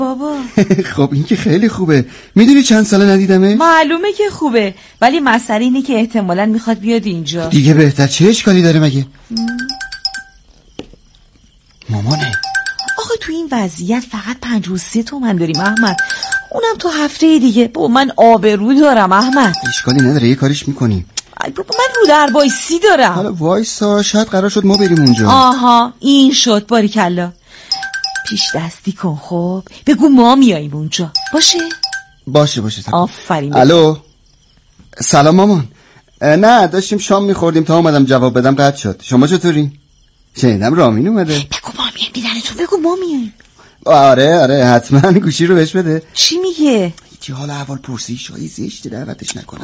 بابا. خب این که خیلی خوبه. میدونی چند ساله ندیدمه؟ معلومه که خوبه، ولی مسئله اینه که احتمالاً میخواد بیاد اینجا. دیگه بهتر، چه اشکالی داره مگه؟ مامانه. آخه تو این وضعیت فقط 53 تومن داریم احمد، اونم تو هفته دیگه. با من آبرو دارم احمد. اشکالی نداره، یه کاریش میکنیم. ای بابا من رو در وایسی دارم. حالا وایسا، شاید قرار شد ما بریم اونجا. آها این شد، باریکلا. پیش دستی کن خب، بگو ما میاییم اونجا. باشه آفرین. الو سلام مامان. نه داشتیم شام میخوردیم تا اومدم جواب بدم قطع شد. شما چطورین؟ شنیدم رامین اومده. بگو ما میاییم دیدنتون، بگو ما میاییم. آره حتما، گوشی رو بهش بده. چی میگه؟ چی حال احوال پرسی، شایی زشت دعوتش نکنه.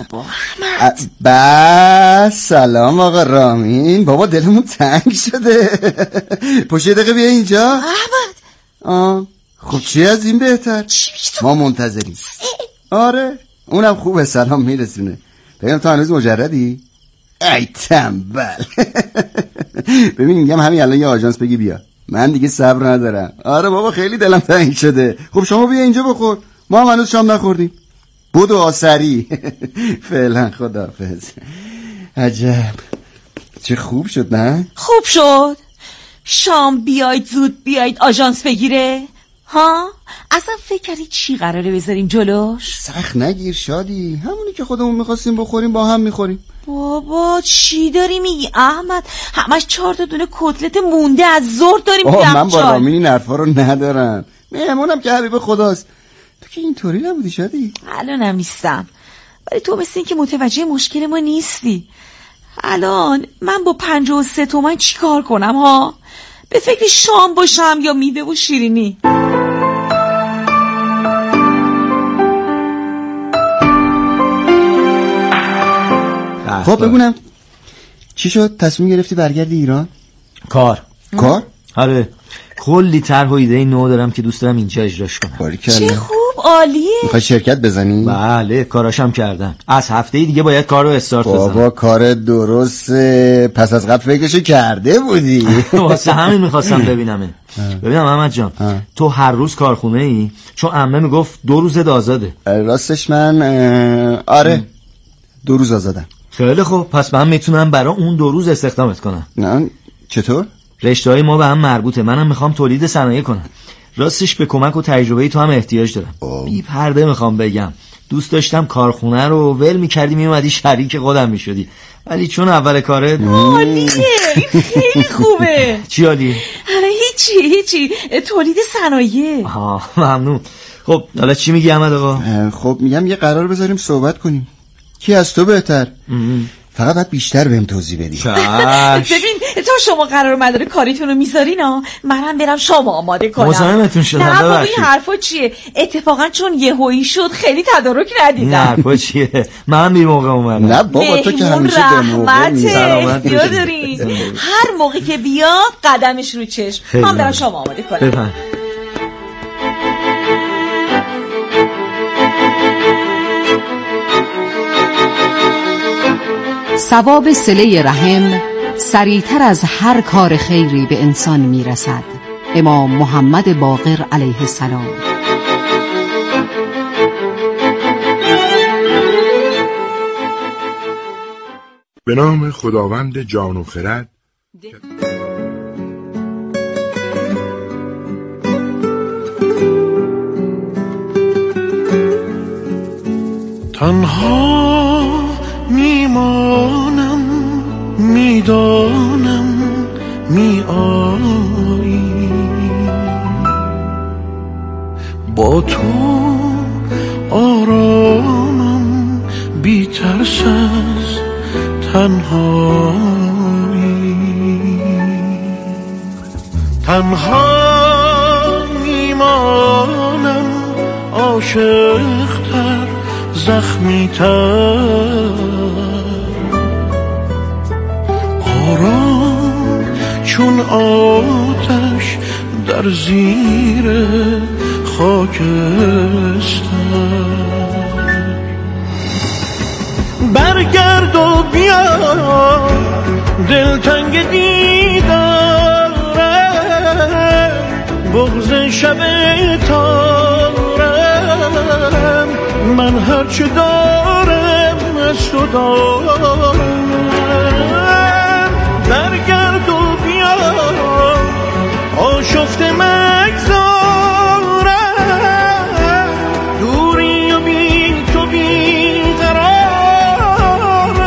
بس سلام آقا رامین. بابا دلمون تنگ شده. پشت دقیقه بیا اینجا احمد. خب چی از این بهتر؟ ما منتظریم. آره اونم خوبه، سلام میرسونه. بگم تو هنوز مجردی؟ ای تنبل. ببین میگم همین الان یه آژانس بگی بیا، من دیگه صبر ندارم. آره بابا خیلی دلم تنگ شده. خب شما بیا اینجا بخور، ما هم هنوز شام نخوردیم. بودو آسری. فعلا خداحافظ. عجب چه خوب شد نه؟ خوب شد. شام بیاید، زود بیاید آژانس بگیره. ها اصلا فکر کردی چی قراره بذاریم جلوش؟ سخت نگیر شادی، همونی که خودمون میخواستیم بخوریم با هم میخوریم. بابا چی داری میگی احمد؟ همش 4 دونه کتلت مونده از ظهر داریم. من با رامین این حرفا رو ندارم. مهمونم که حبیب خداست. تو که اینطوری نبودی شادی؟ الانم نیستم، ولی تو مثل این که متوجه مشکل ما نیستی. الان من با 53 تومن چی کار کنم ها؟ به فکر شام باشم یا میوه و شیرینی؟ خب بگونم چی شد؟ تصمیم گرفتی برگردی ایران؟ کار؟ آره کلی طرح و ایده نو دارم که دوست دارم اینجا اجراش کنم. چه خوب، عالیه. میخوای شرکت بزنی؟ بله کاراشم کردم، از هفته دیگه باید کار رو استارت بزنم. بابا کار درسته، پس از قبل فکرشو کرده بودی. واسه همین میخواستم ببینم احمد جان. تو هر روز کارخونه ای؟ چون عمه میگفت 2 روز آزاده. راستش من آره 2 روز آزادم. خیلی خوب، پس من میتونم برای اون 2 روز استخدامت کنم. نه چطور؟ رشته‌های ما به هم مربوطه، منم میخوام تولید صنایع کنم. راستش به کمک و تجربه تو هم احتیاج دارم. بی پرده میخوام بگم، دوست داشتم کارخونه رو ول میکردی میومدی شریک خودم میشدی، ولی چون اول کاره. عالیه، خیلی خوبه. چی عالیه؟ هیچی تولید صنایع. ممنون. خب حالا چی میگی احمد آقا؟ خب میگم یه قرار بذاریم صحبت کنیم. کی از تو بهتر؟ فقط باید بیشتر بهم توضیح بدی. ببین تا شما قرار مدار کاریتون رو میذارین منم برم شام آماده کنم. مزاحمتون شدم. نه بابا این حرفا چیه؟ اتفاقا چون یهویی شد خیلی تدارک ندیدم. این حرفا چیه؟ من بی موقع اومدم. نه بابا تو که همیشه به موقع میذاری. هر موقع که بیاد قدمش رو چشم. من برم شام آماده کنم. ثواب صله رحم سریعتر از هر کار خیری به انسان میرسد. امام محمد باقر علیه السلام. به نام خداوند جان و خرد. تنها میمانم، میدانم میایی، با تو آرامم، بی ترس از تنهایی. تنها میمانم، عاشق‌تر، زخمی‌تر، آرام چون آتش در زیر خاکستر. برگرد و بیا، دلتنگ دیداره، بغض شب تا هرچه دارم از تو دارم. برگرد و بیا آشفته مگذارم، دوری و بی تو بی قرارم.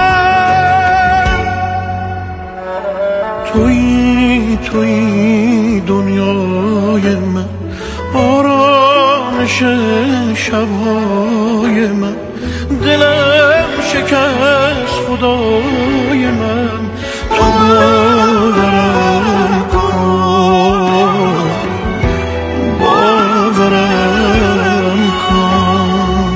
توی دنیای من، آرامش شبهای من، دلم شکست خدای من. تو باورم کن، باورم کن.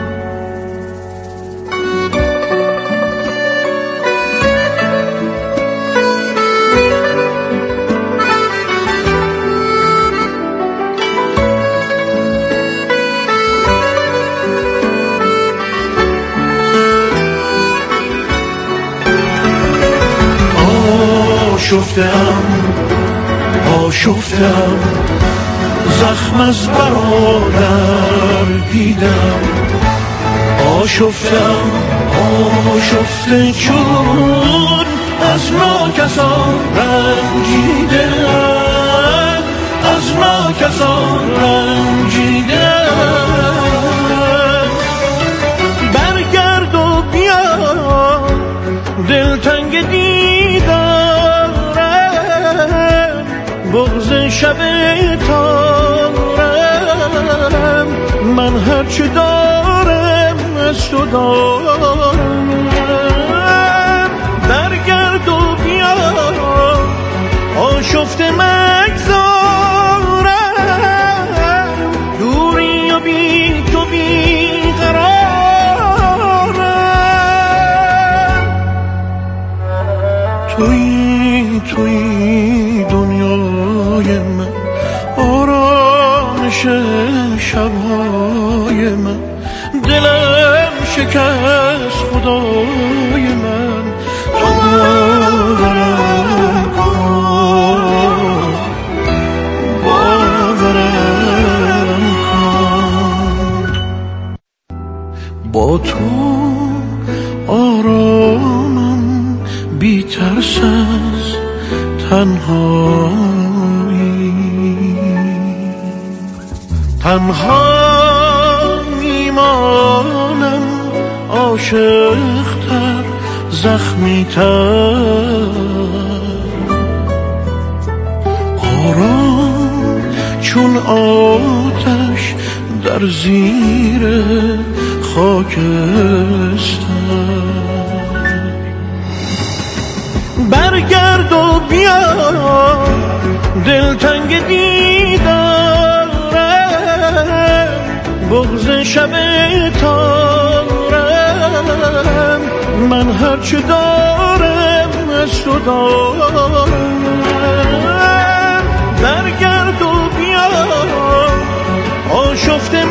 آشفتم زخم از برادر دیدم. آشفته چون از ناکسان رنجیدم، از ناکسان رنجیدم. برگرد و بیا دلتنگ دیدارم، بغض شب تارم. من هرچه دارم از تو دارم. برگرد و بیا آشفته مگذارم، دوری و بی تو بی قرارم. توی دنیای من، آرامش شبهای من، دلم شکست خدای من. تو باورم کن، باورم کن. با تو آرامم بی ترس از تنهایی، تنها میمانم عاشق‌تر زخمی‌تر. آرام چون آتش در زیر خاکستر. برگرد و بیا دلتنگ دیدارم، بغض شب تارم. من هرچه دارم از تو دارم. برگرد و بیا آشفته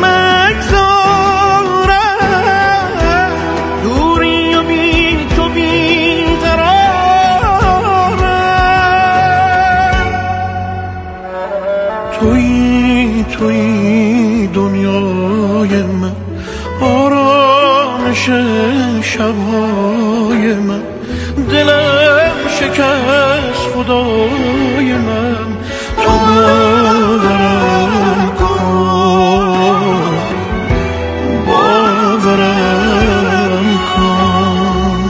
مگذارم، دوری و بی تو بی قرارم. توی دنیای من، آرامش شبهای من، دلم شکست خدای من. تو باورم کن، باورم کن.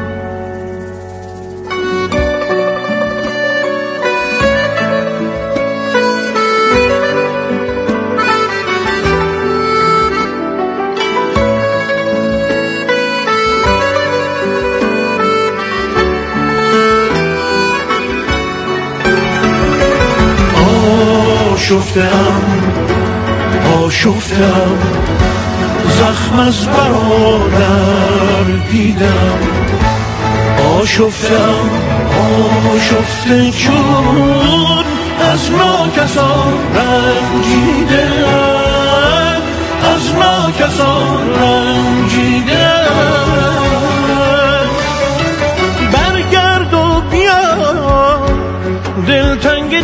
آشفتم زخم از برادر دیدم. آشفته چون از ناکسان رنجیدم، از ناکسان رنجیدم. برگرد و بیا دلتنگ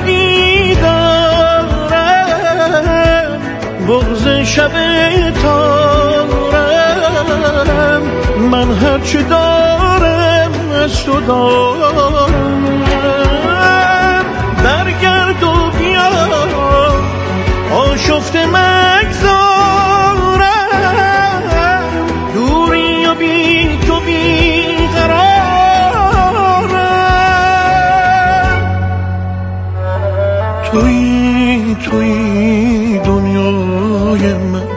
دیدارم، بغض شب تارم. چه دارم از تو دارم. برگرد و بیا آشفته مگذارم، دوری و بی تو بی قرارم. توی دنیای من،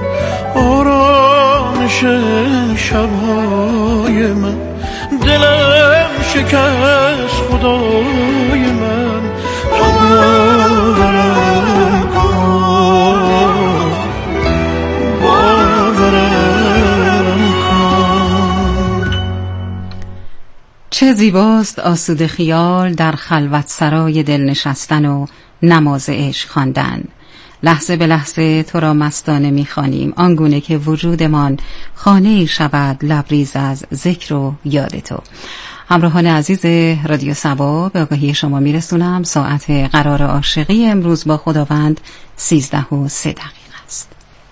آرامش شبهای من، دلم شکست خدای من. تو باورم کن، باورم کن. چه زیباست آسوده خیال در خلوت سرای دل نشستن و نماز عشق خواندن. لحظه به لحظه تو را مستانه می‌خوانیم، آنگونه که وجودمان خانه‌ای شود لبریز از ذکر و یاد تو. همراهان عزیز رادیو صبا، به آگاهی شما میرسونم ساعت قرار عاشقی امروز با خداوند 13:03 است.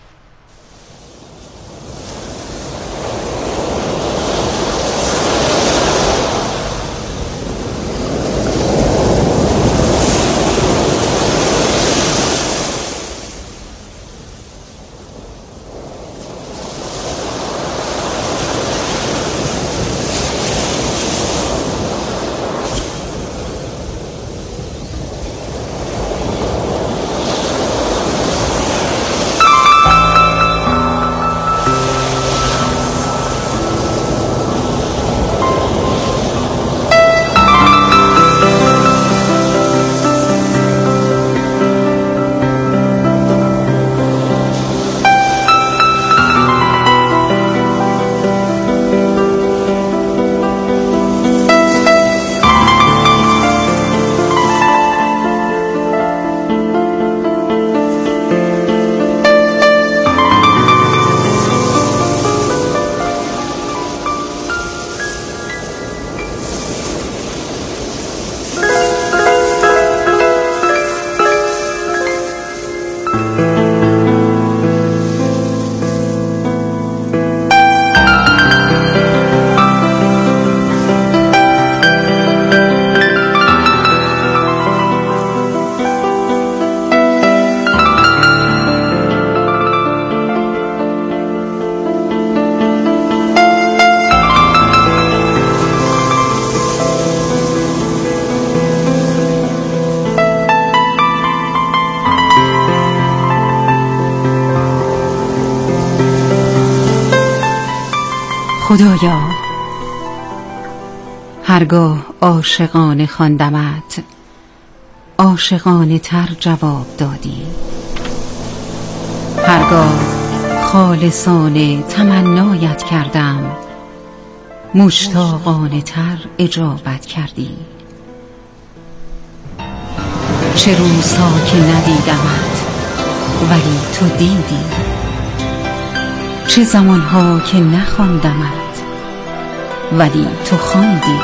خدایا هرگاه عاشقانه خواندمت، عاشقانه تر جواب دادی. هرگاه خالصانه تمنایت کردم، مشتاقانه تر اجابت کردی. چه روزها که ندیدمت ولی تو دیدی، چه زمانها که نخواندمت ولی تو خواندی.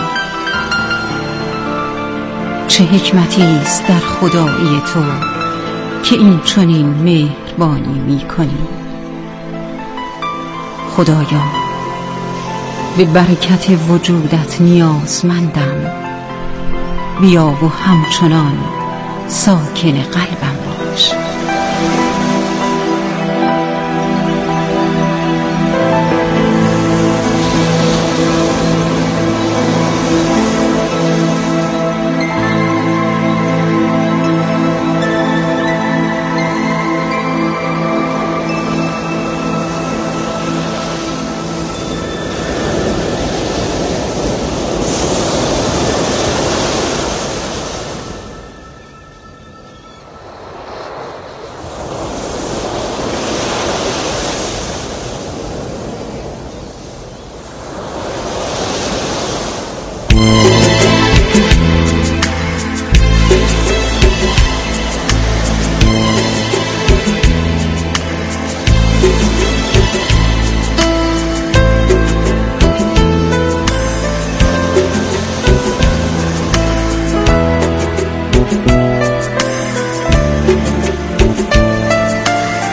چه حکمتی است در خدایی تو که این چنین مهربانی می‌کنی. خدایا به برکت وجودت نیازمندم، بیا و همچنان ساکن قلبم باش.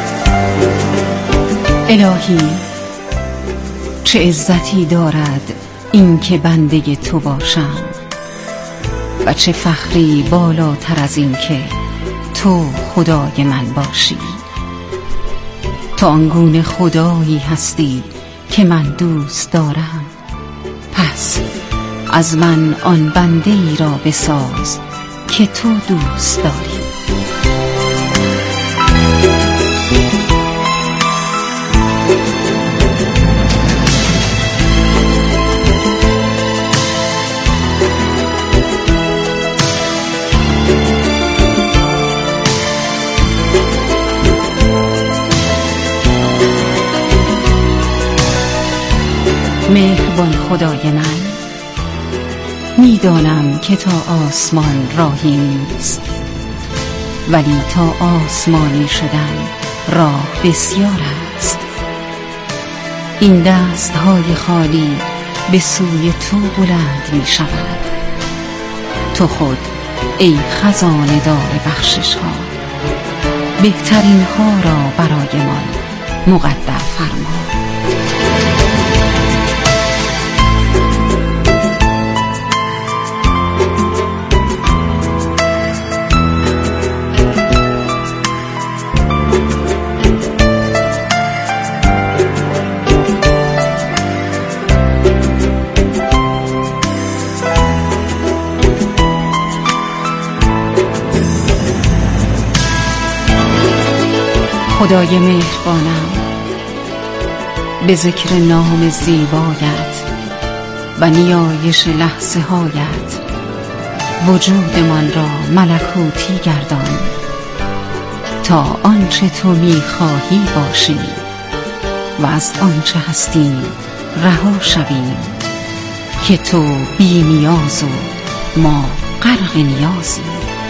الهی چه عزتی دارد این که بنده تو باشم، و چه فخری بالاتر از این که تو خدای من باشی. تو آنگونه خدایی هستی که من دوست دارم، پس از من آن بنده ای را بساز که تو دوست داری. مهربان خدای من، میدانم که تا آسمان راهی نیست، ولی تا آسمانی شدن راه بسیار است. این دستهای خالی به سوی تو بلند می شود. تو خود ای خزانه دار بخشش ها، بهترین ها را برایمان مقدر فرما. خدای مهربانم، به ذکر نام زیبایت و نیایش لحظه هایت وجودمان را ملکوتی گردان، تا آنچه تو می‌خواهی باشی و از آنچه هستیم رها شویم، که تو بی نیاز و ما غرق نیازیم.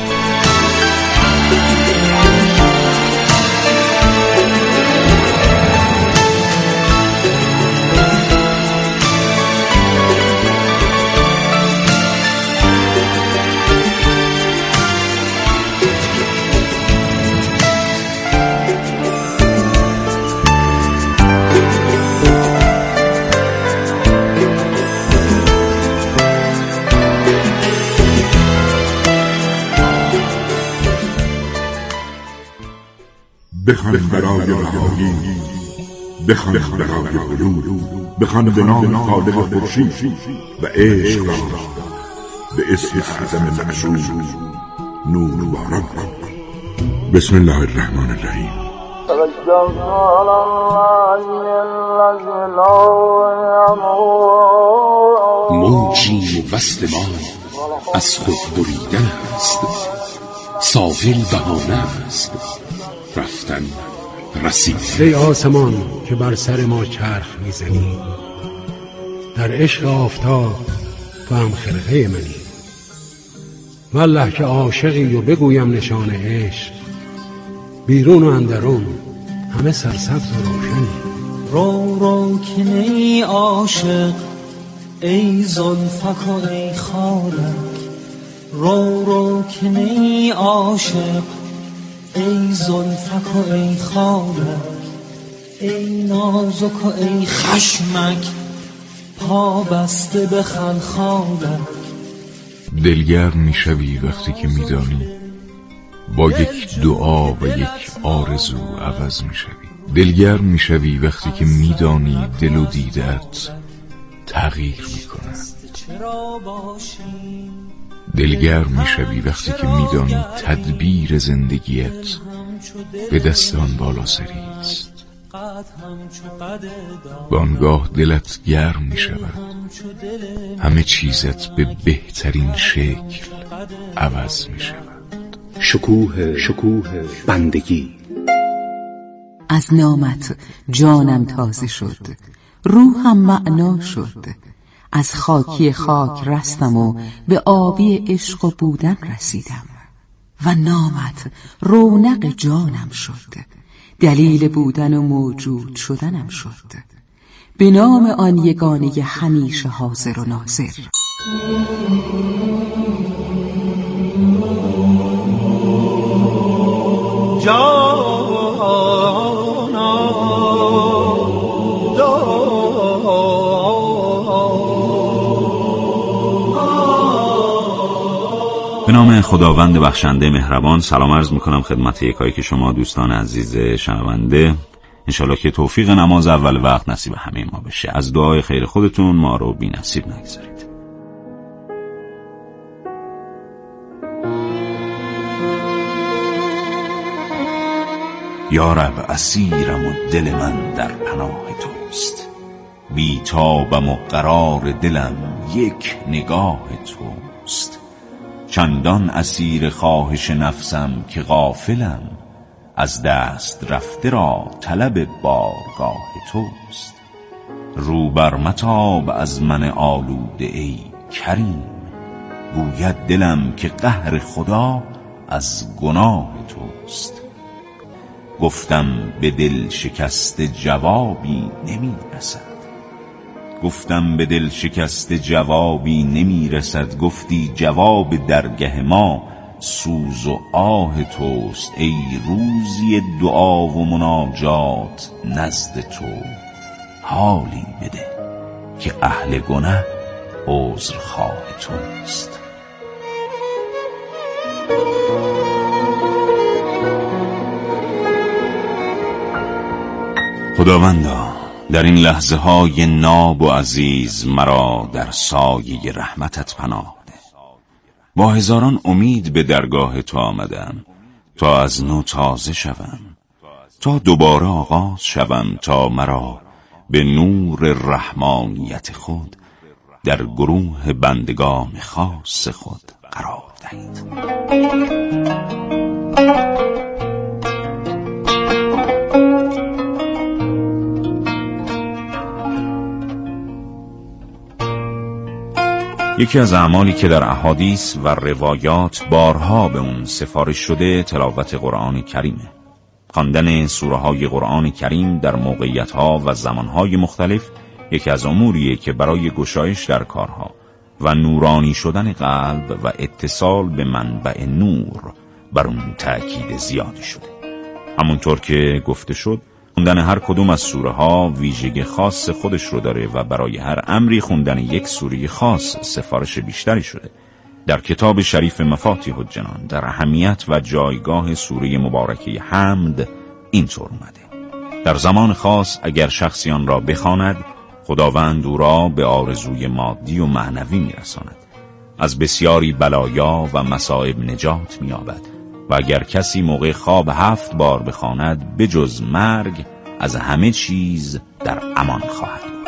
بخوان برای رهایی، بخوان برای بلوغ، بخوان به نام خالق خورشید و عشق را به اسم اعظم معشوق نور باران کن. بسم الله الرحمن الرحیم. موجی وصل ما از خود بریدن است، ساحل بهانه است، رفتن رسید. ای آسمان که بر سر ما چرخ میزنی، در عشق آفتاب تو هم خرقه منی. والله که عاشقی و بگویم نشان عشق، بیرون و اندرون همه سرسبز و روشنی. رو رو که نی عاشق ای زلفک و ای خالک، رو رو که نی عاشق ای زلفک و ای خالک، ای نازک و ای خشمک، پا بسته به خلخالک. دلگرم میشوی وقتی که میدانی با یک دعا و یک آرزو عوض میشوی. دلگرم میشوی وقتی که میدانی دل و دیدت تغییر میکنند. دلگرم میشوی وقتی که میدانی تدبیر زندگیت به دست آن بالا سری است. بانگاه دلت گرم میشود، همه چیزت به بهترین شکل عوض میشود. شکوه بندگی. از نامت جانم تازه شد، روحم معنا شد. از خاکی خاک رستم و به آبی عشق و بودن رسیدم، و نامت رونق جانم شد، دلیل بودن و موجود شدنم شد. به نام آن یگانه همیشه حاضر و ناظر. به نام خداوند بخشنده مهربان سلام عرض میکنم خدمت یکایی که شما دوستان عزیز شنونده. انشالله که توفیق نماز اول وقت نصیب همه ما بشه. از دعای خیر خودتون ما رو بی نصیب نگذارید. یا رب اسیرم و دل من در پناه توست، بی تابم و قرار دلم یک نگاه توست. چندان اسیر خواهش نفسم که غافلم، از دست رفته را طلب بارگاه توست. رو بر متاب از من آلوده ای کریم، گوید دلم که قهر خدا از گناه توست. گفتم به دل شکست جوابی نمی رسد، گفتم به دل شکست جوابی نمی رسد. گفتی جواب درگه ما سوز و آه توست. ای روزی دعا و مناجات نزد تو، حالی بده که اهل گناه عذرخواه توست. خداوندا در این لحظه های ناب و عزیز مرا در سایه رحمتت پناه ده. با هزاران امید به درگاه تو آمدم تا از نو تازه شوم، تا دوباره آغاز شوم، تا مرا به نور رحمانیت خود در گروه بندگان خاص خود قرار دهید. یکی از اعمالی که در احادیث و روایات بارها به اون سفارش شده تلاوت قرآن کریمه. خواندن سوره های قرآن کریم در موقعیت ها و زمان های مختلف یکی از اموریه که برای گشایش در کارها و نورانی شدن قلب و اتصال به منبع نور بر اون تأکید زیادی شده. همونطور که گفته شد خوندن هر کدوم از سوره ها ویژگی خاص خودش رو داره و برای هر امری خوندن یک سوره خاص سفارش بیشتری شده. در کتاب شریف مفاتیح الجنان در اهمیت و جایگاه سوره مبارکه حمد اینطور اومده: در زمان خاص اگر شخصی آن را بخواند، خداوند او را به آرزوی مادی و معنوی میرساند، از بسیاری بلایا و مصائب نجات می‌یابد و اگر کسی موقع خواب 7 بار بخواند بجز مرگ از همه چیز در امان خواهد بود.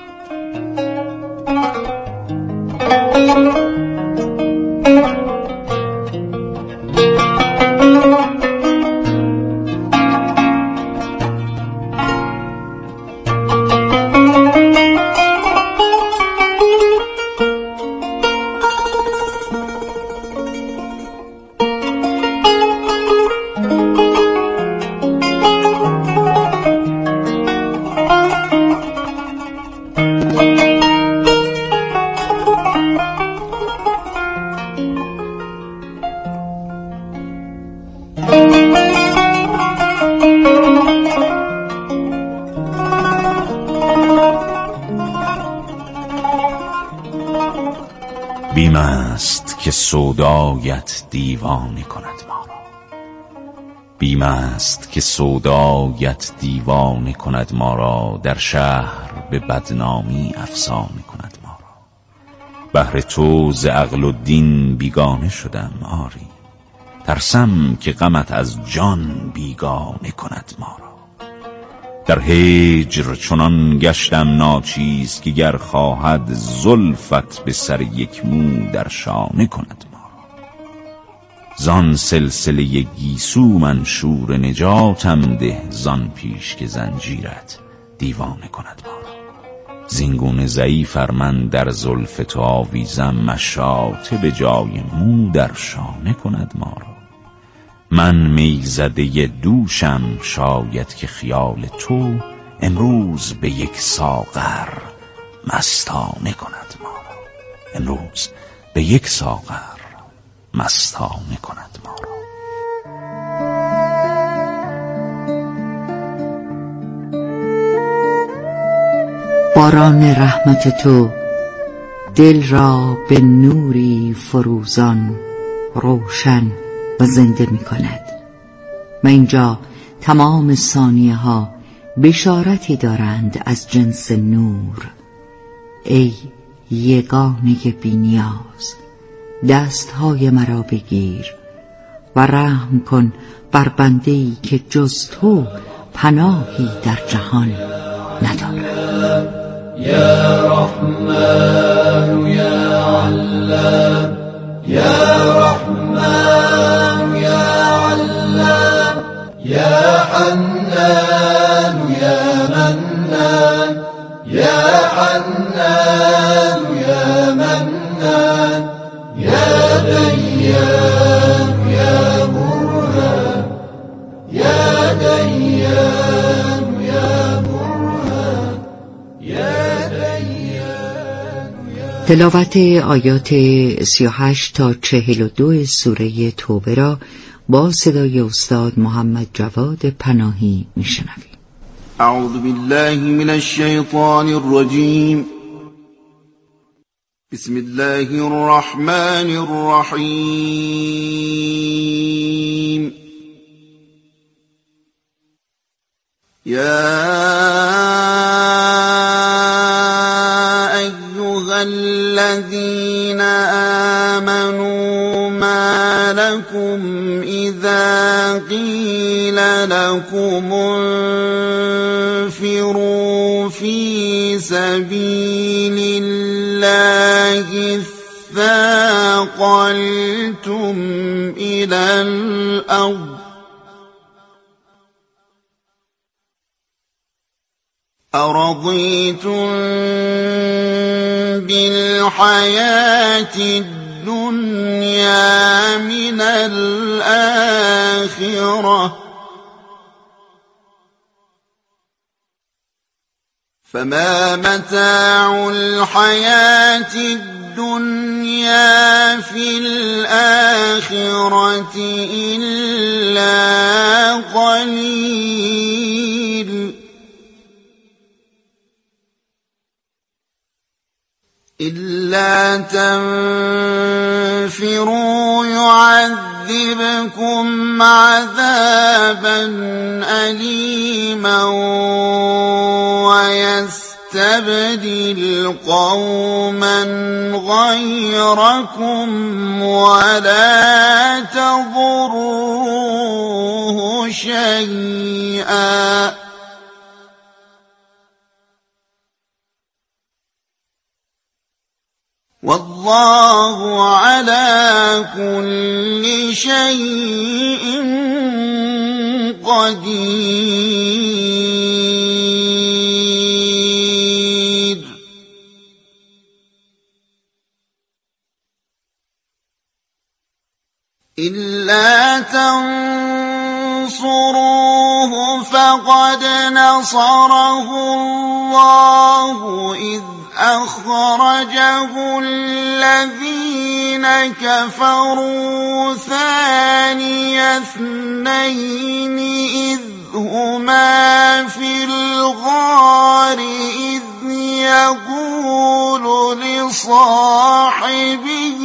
بیم است که سودایت دیوانه کند ما را، بیم است که سودایت دیوانه کند ما را، در شهر به بدنامی افسانه کند ما را. بهر تو ز عقل و دین بیگانه شدم آری، ترسم که غمت از جان بیگانه کند ما را. در هجر چنان گشتم ناچیز که گر خواهد زلفت به سر یک مو در شانه کند ما را. زان سلسله گیسو منشور نجاتم ده، زان پیش که زنجیرت دیوانه کند ما را. زینگونه ضعیف ار من در زلف تو آویزم، مشاطه به جای مو در شانه کند ما را. من میزده دوشم، شاید که خیال تو امروز به یک ساغر مستانه کند ما را. امروز به یک ساغر مستانه کند ما را. باران رحمت تو دل را به نوری فروزان، روشن و زنده می کند و اینجا تمام ثانیه ها بشارتی دارند از جنس نور. ای یگانه بی‌نیاز، دستهای مرا بگیر و رحم کن بر بنده‌ای که جز تو پناهی در جهان ندارد. یا رحمان یا علام، یا رحمان یا علام، یا حنان یا منان، یا حنان یا منان، یا دیان یا برهان، یا دیان یا برهان، یا دیان. تلاوت آیات 38 تا 42 سوره توبه را با صدای استاد محمد جواد پناهی میشنویم. اعوذ بالله من الشیطان الرجیم. بسم الله الرحمن الرحیم. یا ایها الذین آمنوا ما لكم اذا قیل لكم انفروا في سبيل الله اثاقلتم إلى الأرض أرضيتم بالحياة الدنيا من الآخرة فما متاع الحياة الدنيا في الآخرة إلا قليل إلا تنفروا يعذبكم عذابا أليما ويستبدل قوما غيركم ولا تضروه شيئا والله على كل شيء قدير إلا تنصروه فقد نصره الله إذ أخرجه الذين كفروا ثاني اثنين إذ هما في الغار إذ يقول لصاحبه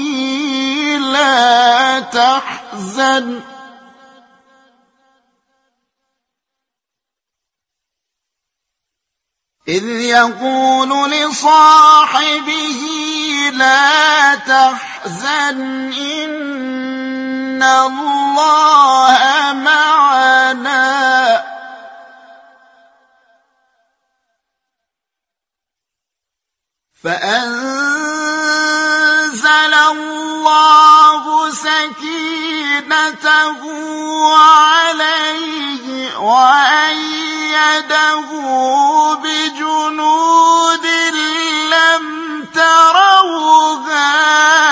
لا تحزن إذ يقول لصاحبه لا تحزن إن الله معنا فأنزل الله سكينته عليه وأيده بجنود لم تروها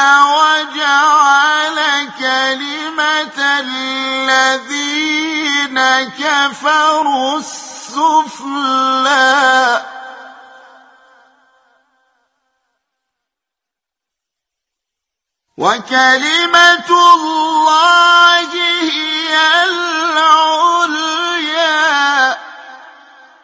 وجعل كلمة الذين كفروا السفلى وكلمة الله هي العليا